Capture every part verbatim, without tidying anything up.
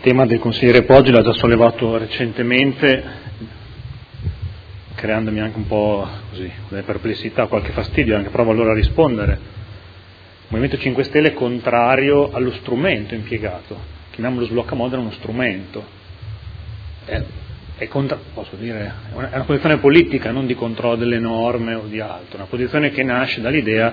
tema del consigliere Poggi l'ha già sollevato recentemente, creandomi anche un po' così, delle perplessità, qualche fastidio, anche provo allora a rispondere. Il Movimento cinque Stelle è contrario allo strumento impiegato, chiamiamolo sblocca modena uno strumento, è, è, contra, posso dire, è, una, è una posizione politica, non di controllo delle norme o di altro, una posizione che nasce dall'idea,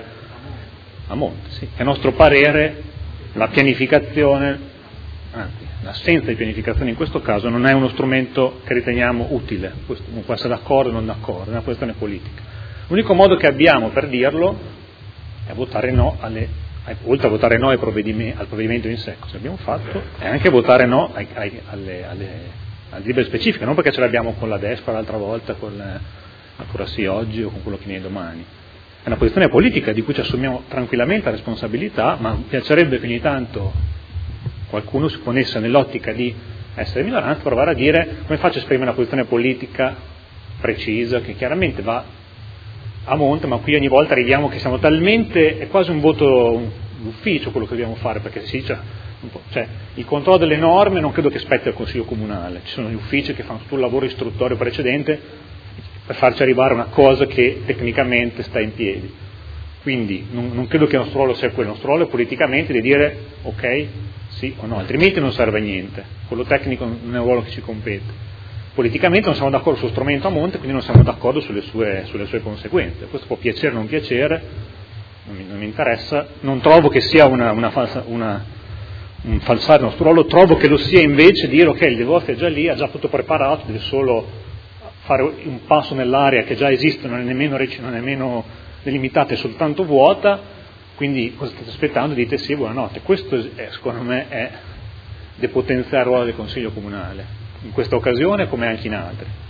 a monte, sì, che a nostro parere la pianificazione, anzi l'assenza di pianificazione in questo caso non è uno strumento che riteniamo utile, questo non può essere d'accordo o non d'accordo, è una questione politica. L'unico modo che abbiamo per dirlo è votare no, alle, oltre a votare no ai provvedimenti, al provvedimento in sé, cosa abbiamo fatto, è anche votare no ai, ai, alle, alle, alle libere specifiche, non perché ce l'abbiamo con la destra l'altra volta, con ancora sì oggi o con quello che viene domani. È una posizione politica di cui ci assumiamo tranquillamente la responsabilità, ma mi piacerebbe che ogni tanto qualcuno si ponesse nell'ottica di essere minoranza, provare a dire come faccio a esprimere una posizione politica precisa, che chiaramente va a monte, ma qui ogni volta arriviamo che siamo talmente, è quasi un voto d'ufficio quello che dobbiamo fare, perché si dice, un po', cioè, il controllo delle norme non credo che spetti al Consiglio Comunale, ci sono gli uffici che fanno tutto il lavoro istruttorio precedente per farci arrivare a una cosa che tecnicamente sta in piedi. Quindi non, non credo che il nostro ruolo sia quello, il nostro ruolo è politicamente di dire ok, sì o no, altrimenti non serve a niente, quello tecnico non è un ruolo che ci compete. Politicamente non siamo d'accordo sullo strumento a monte, quindi non siamo d'accordo sulle sue, sulle sue conseguenze. Questo può piacere o non piacere, non mi, non mi interessa, non trovo che sia una, una falsa, una, un falsare il nostro ruolo, trovo che lo sia invece dire ok, il negozio è già lì, ha già tutto preparato, deve solo fare un passo nell'area che già esiste, non è nemmeno, non è nemmeno delimitata, è soltanto vuota, quindi cosa state aspettando? Dite sì, buonanotte. Questo è, secondo me è depotenziare il ruolo del Consiglio Comunale, in questa occasione come anche in altre.